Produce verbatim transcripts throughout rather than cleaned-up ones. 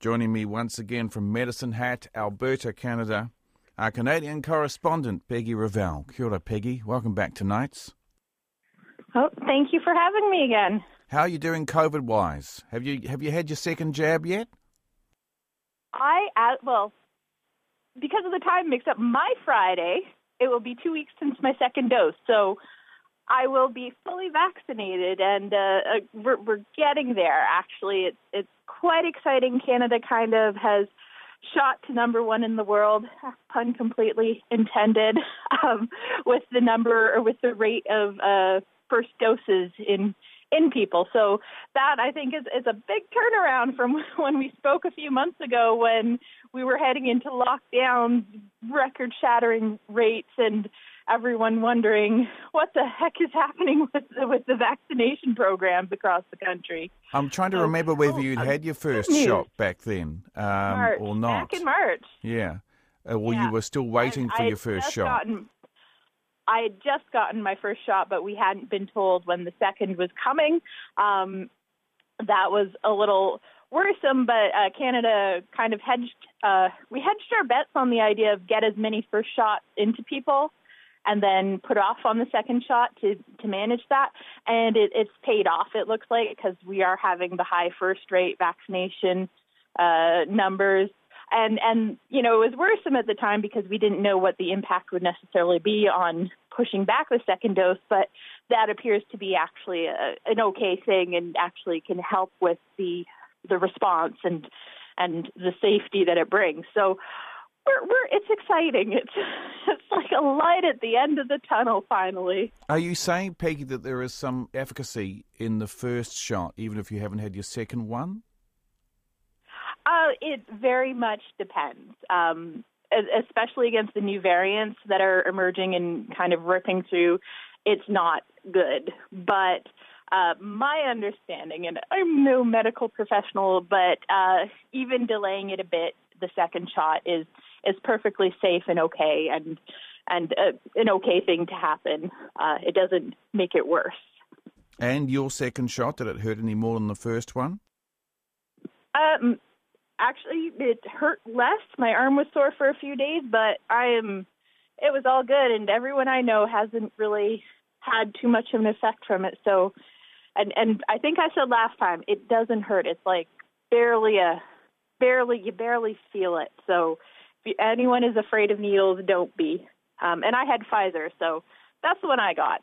Joining me once again from Medicine Hat, Alberta, Canada, our Canadian correspondent, Peggy Revell. Kia ora, Peggy. Welcome back to Nights. Oh, thank you for having me again. How are you doing COVID-wise? Have you have you had your second jab yet? I, uh, well, because of the time mix up, my Friday, it will be two weeks since my second dose. So I will be fully vaccinated, and uh, we're, we're getting there, actually. It's, it's quite exciting. Canada kind of has shot to number one in the world, pun completely intended, um, with the number or with the rate of uh, first doses in in people. So that, I think, is, is a big turnaround from when we spoke a few months ago when we were heading into lockdown, record-shattering rates, and everyone wondering what the heck is happening with the, with the vaccination programs across the country. I'm trying to so, remember whether you'd oh, had your first shot back then um, March, or not. Back in March. Yeah. Uh, well, yeah. you were still waiting I, for I your first shot. Gotten, I had just gotten my first shot, but we hadn't been told when the second was coming. Um, that was a little worrisome, but uh, Canada kind of hedged, uh, we hedged our bets on the idea of get as many first shots into people and then put off on the second shot to, to manage that. And it, it's paid off, it looks like, because we are having the high first rate vaccination uh, numbers. And, and, you know, it was worrisome at the time because we didn't know what the impact would necessarily be on pushing back the second dose, but that appears to be actually a, an okay thing and actually can help with the the response and and the safety that it brings. So we're, we're it's exciting. It's it's like a light at the end of the tunnel finally. Are you saying, Peggy, that there is some efficacy in the first shot, even if you haven't had your second one? Uh, it very much depends, um, especially against the new variants that are emerging and kind of ripping through. It's not good. But uh, my understanding, and I'm no medical professional, but uh, even delaying it a bit, the second shot is is perfectly safe and okay, and and uh, an okay thing to happen. Uh, it doesn't make it worse. And your second shot, did it hurt any more than the first one? Um. Actually, it hurt less. My arm was sore for a few days, but I am. It was all good, and everyone I know hasn't really had too much of an effect from it. So, and and I think I said last time, it doesn't hurt. It's like barely a, barely you barely feel it. So, if anyone is afraid of needles, don't be. Um, and I had Pfizer, so that's the one I got.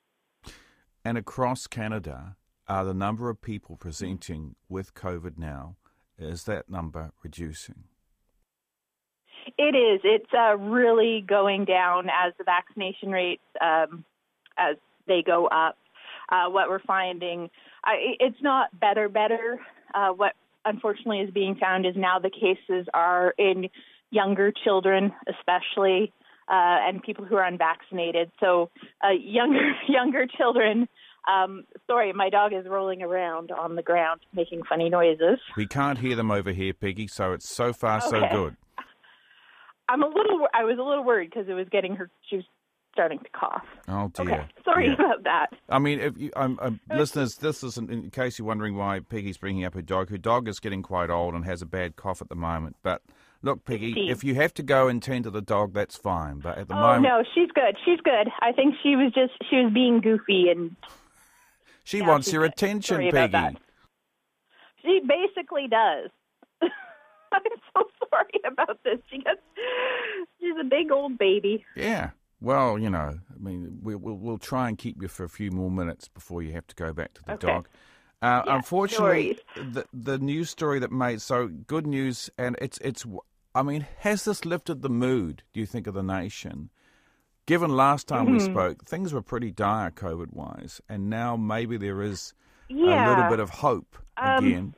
And across Canada, are the number of people presenting with COVID now? Is that number reducing? It is. It's uh, really going down as the vaccination rates, um, as they go up. Uh, what we're finding, uh, it's not better, better. Uh, what unfortunately is being found is now the cases are in younger children, especially, uh, and people who are unvaccinated. So uh, younger, younger children. Um, sorry, my dog is rolling around on the ground making funny noises. We can't hear them over here, Peggy, so it's so far okay. so good. I'm a little, I was a little worried because it was getting her, she was starting to cough. Oh, dear. Okay, sorry yeah. about that. I mean, if you, um, um, listeners, this isn't, in case you're wondering why Peggy's bringing up her dog, her dog is getting quite old and has a bad cough at the moment. But look, Peggy, sixteen. If you have to go and tend to the dog, that's fine. But at the oh, moment... no, she's good. She's good. I think she was just, she was being goofy and... She yeah, wants your good. attention, sorry Peggy. About that. She basically does. I'm so sorry about this. She gets, she's a big old baby. Yeah. Well, you know, I mean, we, we'll, we'll try and keep you for a few more minutes before you have to go back to the okay. dog. Uh, yeah, unfortunately, the the news story that made so good news, and it's it's. I mean, has this lifted the mood? Do you think of the nation? Given last time mm-hmm. we spoke, things were pretty dire COVID-wise, and now maybe there is yeah. a little bit of hope um, again.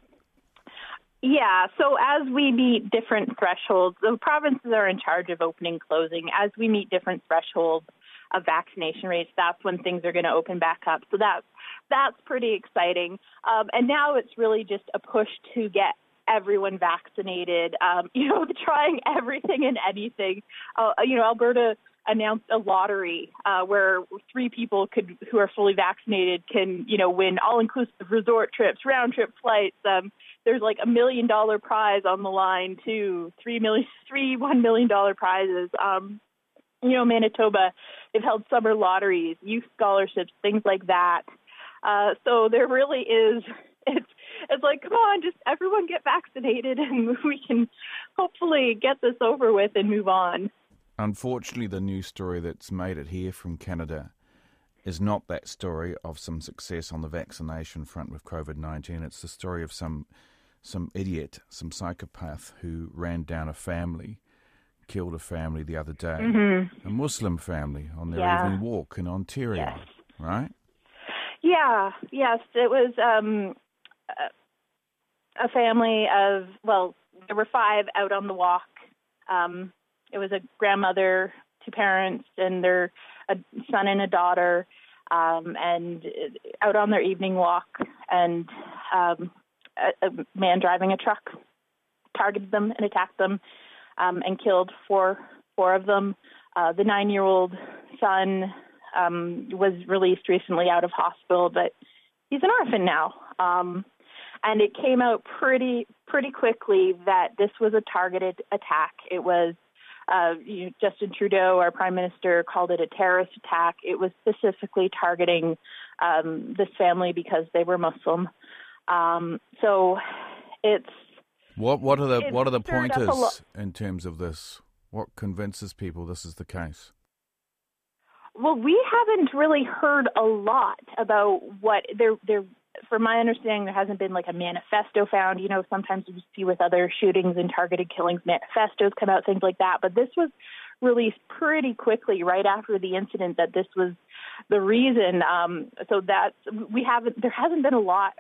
Yeah, so as we meet different thresholds, the provinces are in charge of opening and closing. As we meet different thresholds of vaccination rates, that's when things are going to open back up. So that's, that's pretty exciting. Um, and now it's really just a push to get everyone vaccinated, um, you know, trying everything and anything. Uh, you know, Alberta announced a lottery uh, where three people could who are fully vaccinated can, you know, win all-inclusive resort trips, round-trip flights, um, there's like a million dollar prize on the line too, three million, three one million dollar prizes. Um, you know, Manitoba, they've held summer lotteries, youth scholarships, things like that. Uh, so there really is. It's it's like, come on, just everyone get vaccinated, and we can hopefully get this over with and move on. Unfortunately, the news story that's made it here from Canada is not that story of some success on the vaccination front with COVID nineteen. It's the story of some some idiot, some psychopath who ran down a family, killed a family the other day, mm-hmm. a Muslim family on their yeah. evening walk in Ontario, yes. right? Yeah, yes, it was um, a family of, well, there were five out on the walk. Um, it was a grandmother, two parents, and their a son and a daughter, um, and out on their evening walk, and um, a, a man driving a truck targeted them and attacked them um, and killed four four of them. Uh, the nine-year-old son um, was released recently out of hospital, but he's an orphan now. Um, and it came out pretty pretty quickly that this was a targeted attack. It was uh, you know, Justin Trudeau, our prime minister, called it a terrorist attack. It was specifically targeting um, this family because they were Muslim. Um, so it's what what are the what are the pointers lo- in terms of this? What convinces people this is the case? Well, we haven't really heard a lot about what there there. From my understanding, there hasn't been like a manifesto found. You know, sometimes you see with other shootings and targeted killings, manifestos come out, things like that. But this was released pretty quickly right after the incident that this was the reason. Um, so that's we haven't. There hasn't been a lot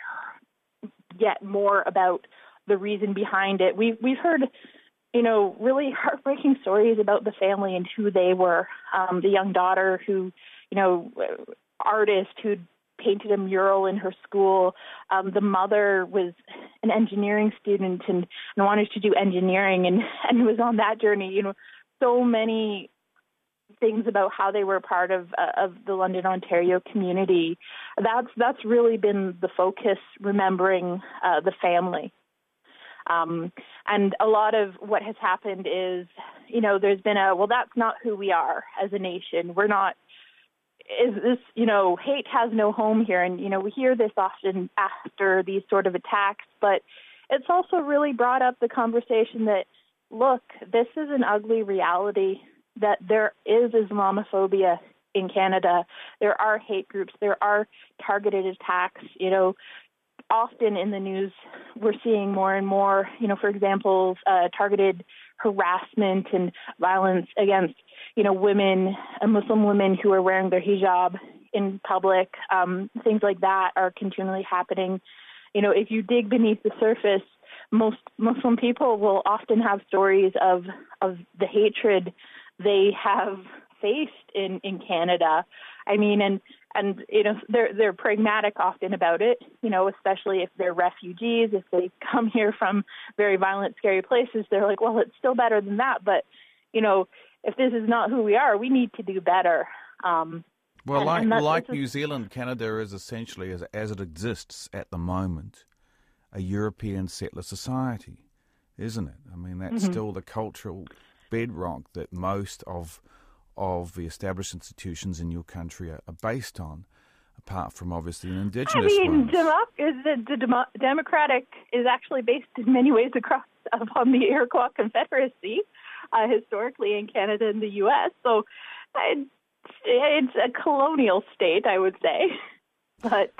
yet more about the reason behind it. We've we've heard, you know, really heartbreaking stories about the family and who they were. Um, the young daughter who, you know, artist who painted a mural in her school. Um, the mother was an engineering student and, and wanted to do engineering and, and was on that journey. You know, so many things about how they were part of uh, of the London, Ontario community. That's that's really been the focus, remembering uh, the family. Um, and a lot of what has happened is, you know, there's been a, well, that's not who we are as a nation. We're not, is this, you know, hate has no home here. And, you know, we hear this often after these sort of attacks, but it's also really brought up the conversation that, look, this is an ugly reality, that there is Islamophobia in Canada. There are hate groups. There are targeted attacks. You know, often in the news, we're seeing more and more, you know, for example, uh, targeted harassment and violence against, you know, women, uh, Muslim women who are wearing their hijab in public. Um, things like that are continually happening. You know, if you dig beneath the surface, most Muslim people will often have stories of, of the hatred they have faced in, in Canada. I mean, and, and, you know, they're, they're pragmatic often about it, you know, especially if they're refugees, if they come here from very violent, scary places, they're like, well, it's still better than that. But, you know, if this is not who we are, we need to do better. Um, well, and, like, and like New Zealand, Canada is essentially, as, as it exists at the moment, a European settler society, isn't it? I mean, that's mm-hmm. still the cultural bedrock that most of of the established institutions in your country are, are based on, apart from obviously an Indigenous I mean, ones. Democ- is the, the demo- Democratic is actually based in many ways across upon the Iroquois Confederacy, uh, historically in Canada and the U S. So it's, it's a colonial state, I would say. But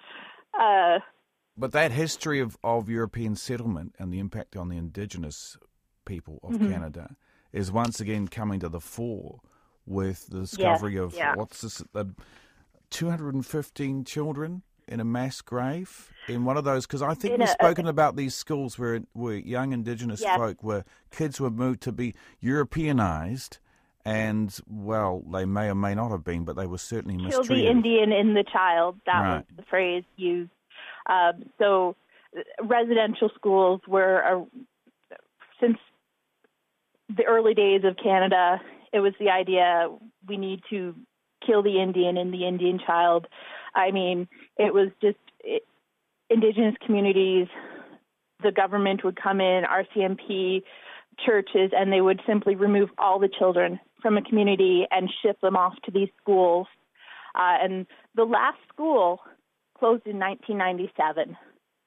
uh, but that history of, of European settlement and the impact on the Indigenous people of mm-hmm. Canada is once again coming to the fore with the discovery yes, of, yeah. what's this, uh, two hundred fifteen children in a mass grave in one of those, because I think in we've a, spoken uh, about these schools where where young Indigenous yes. folk, where kids were moved to be Europeanized, and, well, they may or may not have been, but they were certainly mistreated. Kill the Indian in the child, that right. was the phrase used. Um, so residential schools were, uh, since the early days of Canada, it was the idea we need to kill the Indian and the Indian child. I mean, it was just it, Indigenous communities, the government would come in, R C M P, churches, and they would simply remove all the children from a community and ship them off to these schools. Uh, and the last school closed in nineteen ninety-seven.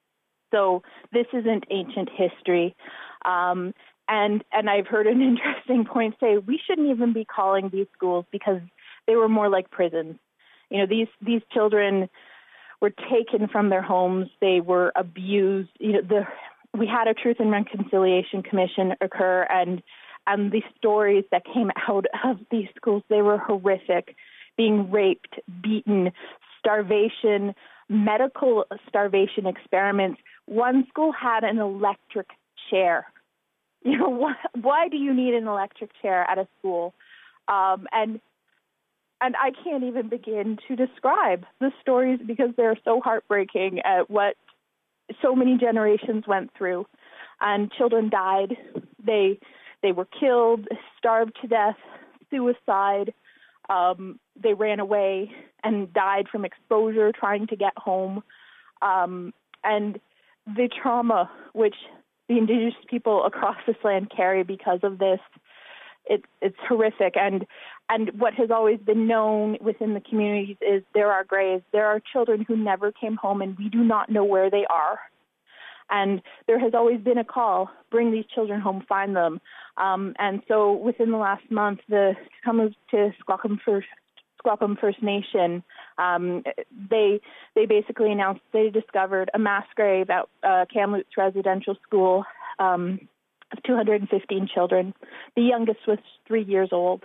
So this isn't ancient history. Um, and and I've heard an interesting point say we shouldn't even be calling these schools because they were more like prisons. You know, these these children were taken from their homes. They were abused. You know, the we had a Truth and Reconciliation Commission occur, and and the stories that came out of these schools, they were horrific. Being raped, beaten, starvation, medical starvation experiments. One school had an electric chair. You know, why, why do you need an electric chair at a school? Um, and and I can't even begin to describe the stories because they're so heartbreaking at what so many generations went through. And children died. They they were killed, starved to death, suicide. Um, they ran away and died from exposure trying to get home. Um, and the trauma which the Indigenous people across this land carry because of this, it, it's horrific. And and what has always been known within the communities is there are graves. There are children who never came home, and we do not know where they are. And there has always been a call, bring these children home, find them. Um, and so within the last month, the Tk'emlúps to Squaxin First, Squaxin First Nation, um, they they basically announced they discovered a mass grave at uh, Kamloops Residential School um, of two hundred fifteen children. The youngest was three years old.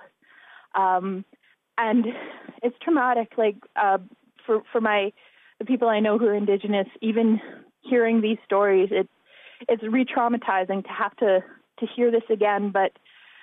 Um, and it's traumatic, like uh, for, for my the people I know who are Indigenous, even hearing these stories, it, it's re-traumatizing to have to, to hear this again, but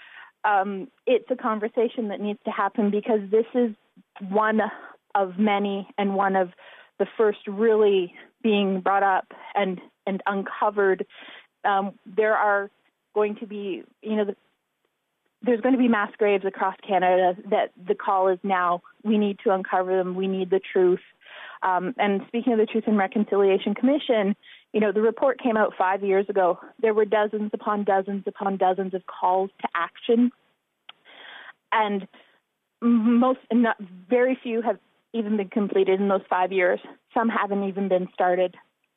um, it's a conversation that needs to happen because this is one of many and one of the first really being brought up and, and uncovered. Um, there are going to be, you know, the, there's going to be mass graves across Canada that the call is now, we need to uncover them, we need the truth. Um, and speaking of the Truth and Reconciliation Commission, you know, the report came out five years ago. There were dozens upon dozens upon dozens of calls to action. And most, not, very few have even been completed in those five years. Some haven't even been started.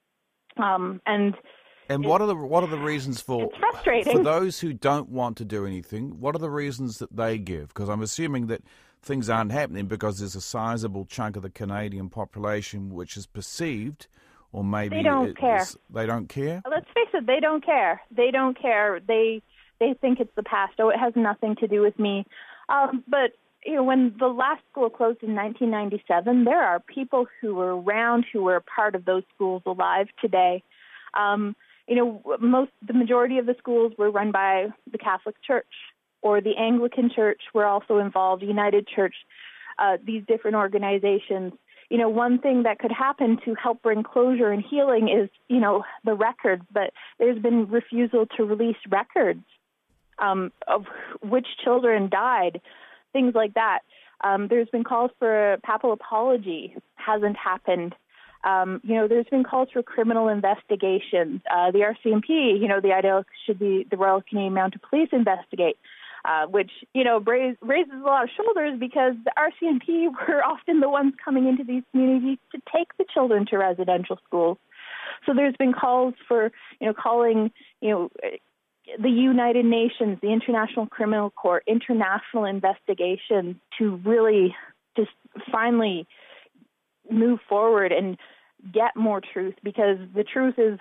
Um, and and what are the what are the reasons for it's frustrating. for those who don't want to do anything? What are the reasons that they give? Because I'm assuming that things aren't happening because there's a sizable chunk of the Canadian population which is perceived, or maybe they don't it, care. They don't care. Let's face it, they don't care. They don't care. They they think it's the past. Oh, it has nothing to do with me. Um, but you know, when the last school closed in nineteen ninety-seven, there are people who were around who were a part of those schools alive today. Um, you know, most the majority of the schools were run by the Catholic Church, or the Anglican Church were also involved, United Church, uh, these different organizations. You know, one thing that could happen to help bring closure and healing is, you know, the records, but there's been refusal to release records um, of which children died, things like that. Um, there's been calls for a papal apology, hasn't happened. Um, you know, there's been calls for criminal investigations. Uh, the R C M P, you know, the ideal should be the Royal Canadian Mounted Police investigate, uh, which, you know, raise, raises a lot of shoulders because the R C M P were often the ones coming into these communities to take the children to residential schools. So there's been calls for, you know, calling, you know, the United Nations, the International Criminal Court, international investigations to really just finally move forward and get more truth, because the truth is,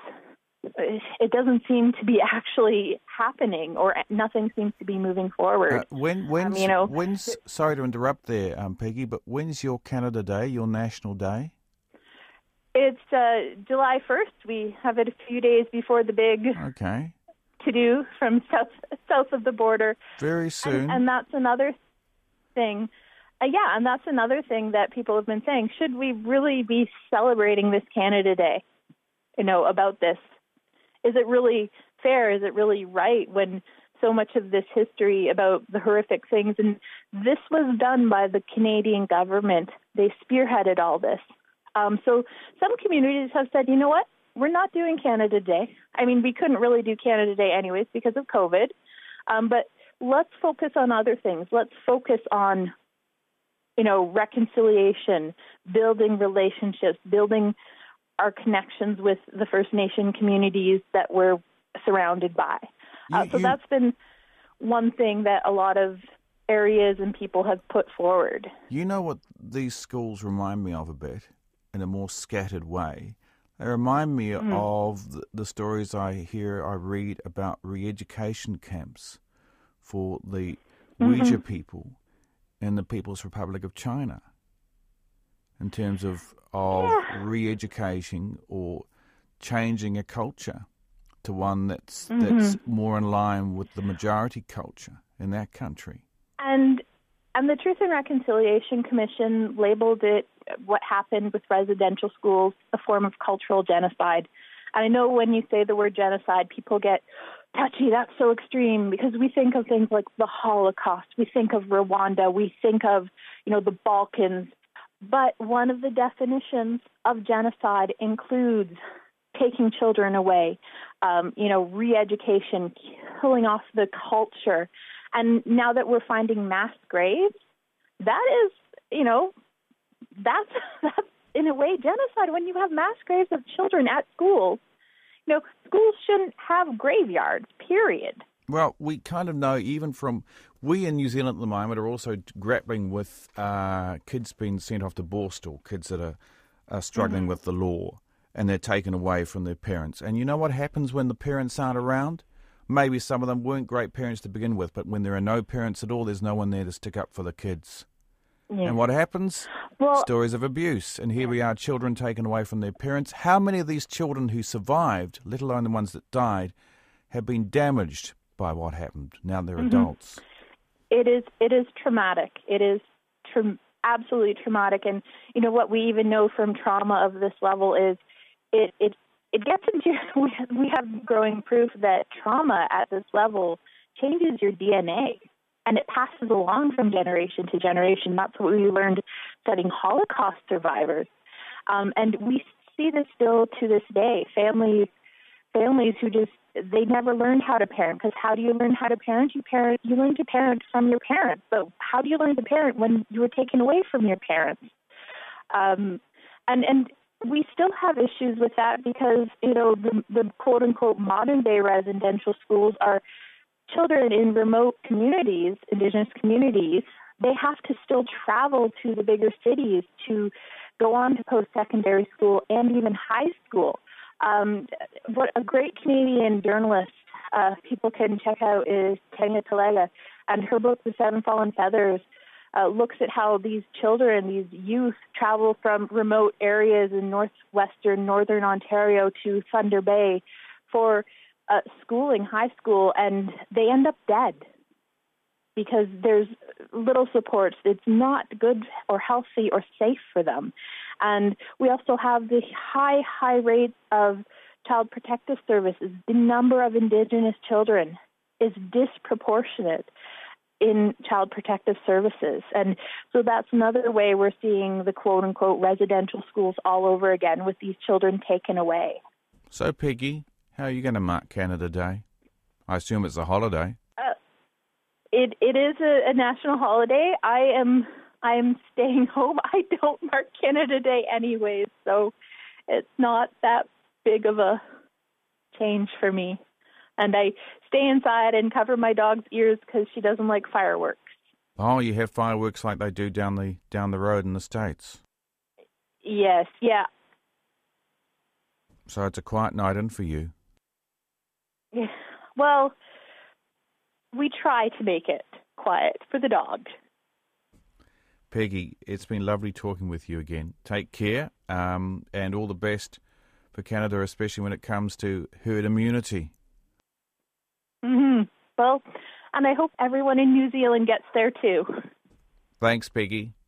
it doesn't seem to be actually happening, or nothing seems to be moving forward. Uh, when, when's, um, you know, when's, sorry to interrupt there, um, Peggy, but when's your Canada Day, your National Day? It's uh, July first. We have it a few days before the big okay. to-do from south south of the border. Very soon. And, and that's another thing. Uh, yeah, and that's another thing that people have been saying. Should we really be celebrating this Canada Day, you know, about this? Is it really fair? Is it really right when so much of this history about the horrific things, and this was done by the Canadian government. They spearheaded all this. Um, so some communities have said, you know what? we're not doing Canada Day. I mean, we couldn't really do Canada Day anyways because of COVID. Um, but let's focus on other things. Let's focus on, you know, reconciliation, building relationships, building our connections with the First Nation communities that we're surrounded by. Uh, You- so you- that's been one thing that a lot of areas and people have put forward. You know what these schools remind me of a bit, in a more scattered way? They remind me Mm. of the, the stories I hear, I read about re-education camps for the Uyghur Mhm. people in the People's Republic of China, in terms of, of Yeah. re-educating or changing a culture to one that's Mhm. that's more in line with the majority culture in that country. And and the Truth and Reconciliation Commission labeled it, what happened with residential schools, a form of cultural genocide. And I know when you say the word genocide, people get touchy. That's so extreme, because we think of things like the Holocaust, we think of Rwanda, we think of, you know, the Balkans. But one of the definitions of genocide includes taking children away, um, you know, re-education, killing off the culture. And now that we're finding mass graves, that is, you know, that's, that's in a way genocide. When you have mass graves of children at schools, you know, schools shouldn't have graveyards, period. Well, we kind of know, even from, we in New Zealand at the moment are also grappling with uh, kids being sent off to Borstal, kids that are, are struggling Mm-hmm. with the law, and they're taken away from their parents. And you know what happens when the parents aren't around? Maybe some of them weren't great parents to begin with, but when there are no parents at all, there's no one there to stick up for the kids. Yeah. And what happens? Well, Stories of abuse. And here we are, children taken away from their parents. How many of these children who survived, let alone the ones that died, have been damaged by what happened? Now they're Mhm. adults. It is it is traumatic. It is tra- absolutely traumatic. And you know what we even know from trauma of this level is it it it gets into we have, we have growing proof that trauma at this level changes your D N A, and it passes along from generation to generation. That's what we learned studying Holocaust survivors, um, and we see this still to this day. Families families who just they never learned how to parent, because how do you learn how to parent? You parent, you learn to parent from your parents. But how do you learn to parent when you were taken away from your parents? Um, and and we still have issues with that, because you know the, the quote unquote modern day residential schools are children in remote communities, Indigenous communities. They have to still travel to the bigger cities to go on to post secondary school and even high school. Um, what a great Canadian journalist uh, people can check out is Tanya Talega, and her book, The Seven Fallen Feathers, uh, looks at how these children, these youth, travel from remote areas in northwestern, northern Ontario to Thunder Bay for uh, schooling, high school, and they end up dead because there's little supports. It's not good or healthy or safe for them. And we also have the high, high rates of child protective services. The number of Indigenous children is disproportionate in child protective services. And so that's another way we're seeing the quote-unquote residential schools all over again, with these children taken away. So, Peggy, how are you going to mark Canada Day? I assume it's a holiday. Uh, it it is a, a national holiday. I am I am staying home. I don't mark Canada Day anyways, so it's not that big of a change for me. And I stay inside and cover my dog's ears because she doesn't like fireworks. Oh, you have fireworks like they do down the down the road in the States. Yes, yeah. So it's a quiet night in for you. Yeah. Well, we try to make it quiet for the dog. Peggy, it's been lovely talking with you again. Take care, um, and all the best for Canada, especially when it comes to herd immunity. Mm-hmm. Well, and I hope everyone in New Zealand gets there too. Thanks, Peggy.